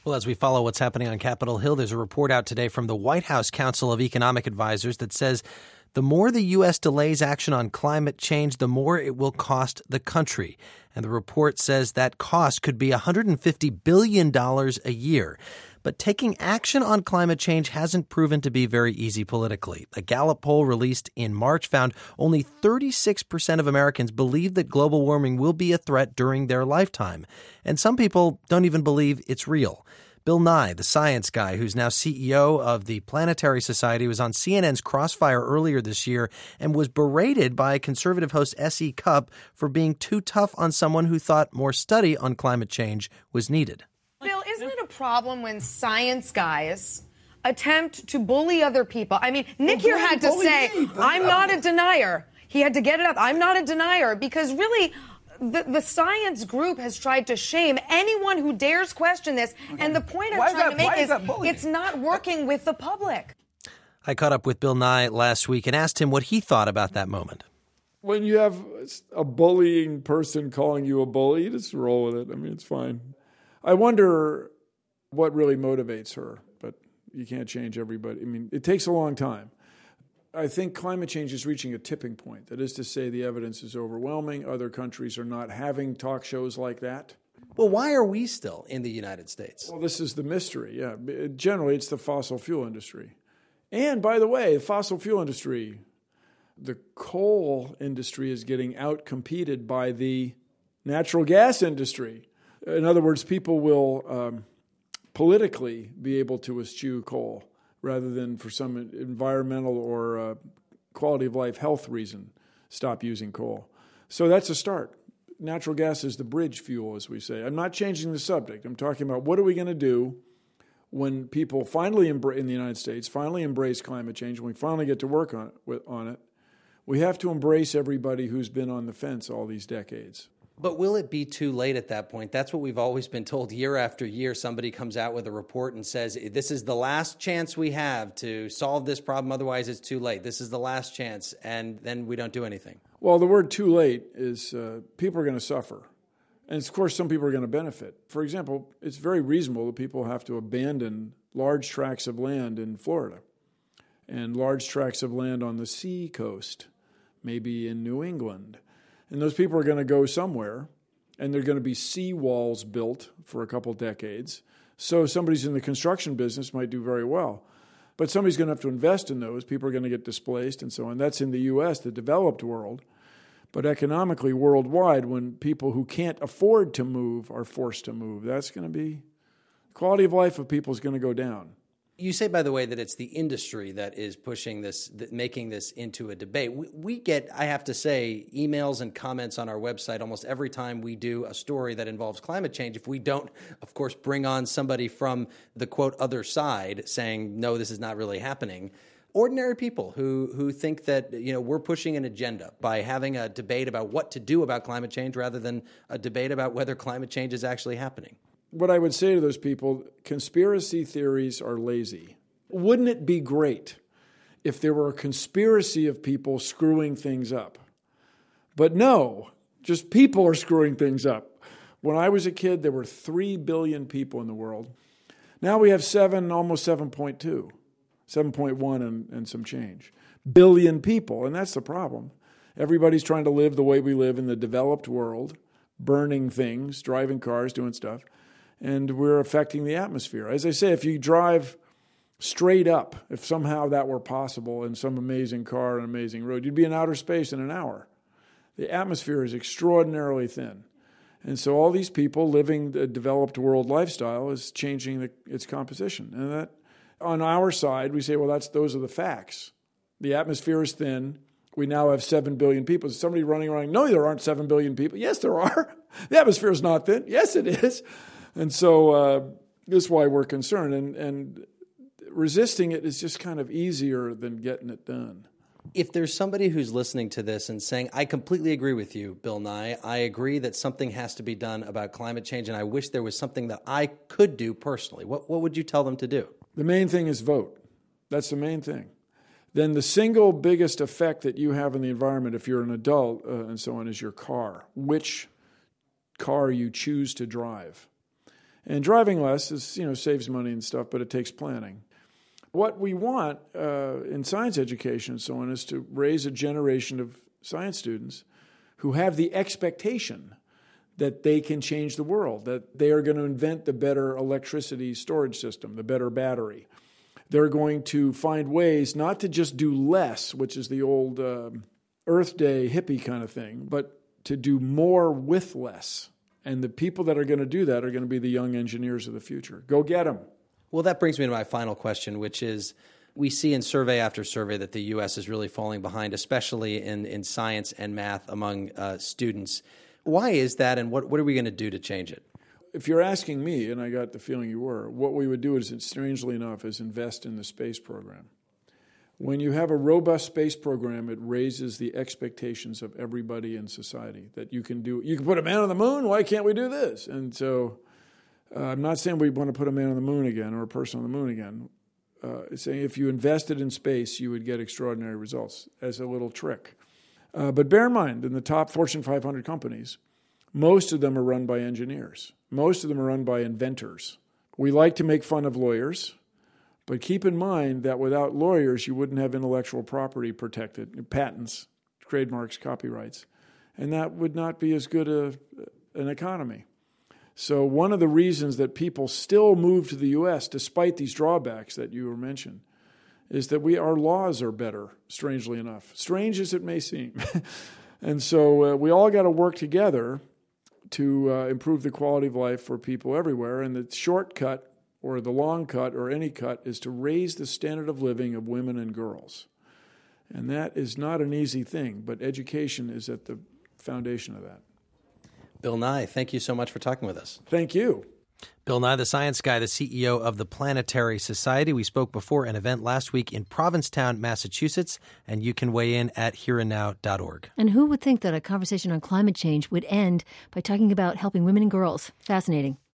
Well, as we follow what's happening on Capitol Hill, there's a report out today from the White House Council of Economic Advisors that says the more the U.S. delays action on climate change, the more it will cost the country. And the report says that cost could be $150 billion a year. But taking action on climate change hasn't proven to be very easy politically. A Gallup poll released in March found only 36% of Americans believe that global warming will be a threat during their lifetime. And some people don't even believe it's real. Bill Nye, the science guy who's now CEO of the Planetary Society, was on CNN's Crossfire earlier this year and was berated by conservative host S.E. Cupp for being too tough on someone who thought more study on climate change was needed. Bill, isn't it a problem when science guys attempt to bully other people? I mean, Nick here had to say, I'm not a denier. He had to get it up. I'm not a denier, because really the science group has tried to shame anyone who dares question this. Okay. And the point I'm trying to make is it's not working with the public. I caught up with Bill Nye last week and asked him what he thought about that moment. When you have a bullying person calling you a bully, you just roll with it. I mean, it's fine. I wonder what really motivates her, but you can't change everybody. I mean, it takes a long time. I think climate change is reaching a tipping point. That is to say, the evidence is overwhelming. Other countries are not having talk shows like that. Well, why are we still in the United States? Well, this is the mystery, yeah. Generally, it's the fossil fuel industry. And by the way, the fossil fuel industry, the coal industry is getting out-competed by the natural gas industry. In other words, people will politically be able to eschew coal rather than for some environmental or quality of life health reason stop using coal. So that's a start. Natural gas is the bridge fuel, as we say. I'm not changing the subject. I'm talking about what are we going to do when people finally in the United States finally embrace climate change, when we finally get to work on it. We have to embrace everybody who's been on the fence all these decades. But will it be too late at that point? That's what we've always been told year after year. Somebody comes out with a report and says, this is the last chance we have to solve this problem. Otherwise, it's too late. This is the last chance. And then we don't do anything. Well, the word too late is people are going to suffer. And, of course, some people are going to benefit. For example, it's very reasonable that people have to abandon large tracts of land in Florida and large tracts of land on the sea coast, maybe in New England. And those people are going to go somewhere, and there are going to be seawalls built for a couple decades. So somebody's in the construction business might do very well. But somebody's going to have to invest in those. People are going to get displaced and so on. That's in the U.S., the developed world. But economically, worldwide, when people who can't afford to move are forced to move, that's going to be – quality of life of people is going to go down. You say, by the way, that it's the industry that is pushing this, making this into a debate. We get, I have to say, emails and comments on our website almost every time we do a story that involves climate change. If we don't, of course, bring on somebody from the, quote, other side saying, no, this is not really happening. Ordinary people who think that, we're pushing an agenda by having a debate about what to do about climate change rather than a debate about whether climate change is actually happening. What I would say to those people, conspiracy theories are lazy. Wouldn't it be great if there were a conspiracy of people screwing things up? But no, just people are screwing things up. When I was a kid, there were 3 billion people in the world. Now we have almost 7.2, 7.1 and some change. Billion people, and that's the problem. Everybody's trying to live the way we live in the developed world, burning things, driving cars, doing stuff. And we're affecting the atmosphere. As I say, if you drive straight up, if somehow that were possible in some amazing car and amazing road, you'd be in outer space in an hour. The atmosphere is extraordinarily thin. And so all these people living the developed world lifestyle is changing its composition. And that, on our side, we say, well, those are the facts. The atmosphere is thin. We now have 7 billion people. Is somebody running around, no, there aren't 7 billion people. Yes, there are. The atmosphere is not thin. Yes, it is. And so this is why we're concerned. And resisting it is just kind of easier than getting it done. If there's somebody who's listening to this and saying, I completely agree with you, Bill Nye. I agree that something has to be done about climate change, and I wish there was something that I could do personally. What would you tell them to do? The main thing is vote. That's the main thing. Then the single biggest effect that you have in the environment, if you're an adult and so on, is your car. Which car you choose to drive. And driving less is, saves money and stuff, but it takes planning. What we want in science education and so on is to raise a generation of science students who have the expectation that they can change the world, that they are going to invent the better electricity storage system, the better battery. They're going to find ways not to just do less, which is the old Earth Day hippie kind of thing, but to do more with less. And the people that are going to do that are going to be the young engineers of the future. Go get them. Well, that brings me to my final question, which is we see in survey after survey that the U.S. is really falling behind, especially in science and math among students. Why is that, and what are we going to do to change it? If you're asking me, and I got the feeling you were, what we would do is, strangely enough, is invest in the space program. When you have a robust space program, it raises the expectations of everybody in society that you can put a man on the moon, why can't we do this? And so I'm not saying we want to put a man on the moon again or a person on the moon again. It's saying if you invested in space, you would get extraordinary results as a little trick. But bear in mind, in the top Fortune 500 companies, most of them are run by engineers. Most of them are run by inventors. We like to make fun of lawyers, but keep in mind that without lawyers, you wouldn't have intellectual property protected, patents, trademarks, copyrights, and that would not be as good an economy. So one of the reasons that people still move to the U.S., despite these drawbacks that you mentioned, is that our laws are better, strangely enough, strange as it may seem. And so we all got to work together to improve the quality of life for people everywhere. And the shortcut or the long cut or any cut is to raise the standard of living of women and girls. And that is not an easy thing, but education is at the foundation of that. Bill Nye, thank you so much for talking with us. Thank you. Bill Nye, the science guy, the CEO of the Planetary Society. We spoke before an event last week in Provincetown, Massachusetts, and you can weigh in at hereandnow.org. And who would think that a conversation on climate change would end by talking about helping women and girls? Fascinating.